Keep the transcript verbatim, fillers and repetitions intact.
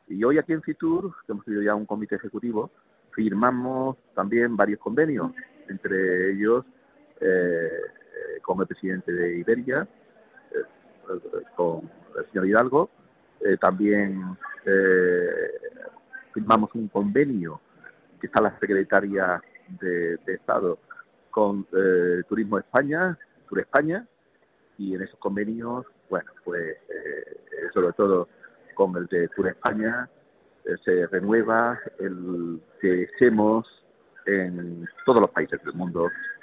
Y hoy aquí en Fitur, que hemos tenido ya un comité ejecutivo, firmamos también varios convenios, entre ellos eh, eh, con el presidente de Iberia, eh, con el señor Hidalgo, eh, también eh, firmamos un convenio que está la secretaria de, de Estado con eh, Turismo España, Tur España, y en esos convenios, bueno, pues eh, sobre todo con el de Tur España, eh, se renueva el que estemos en todos los países del mundo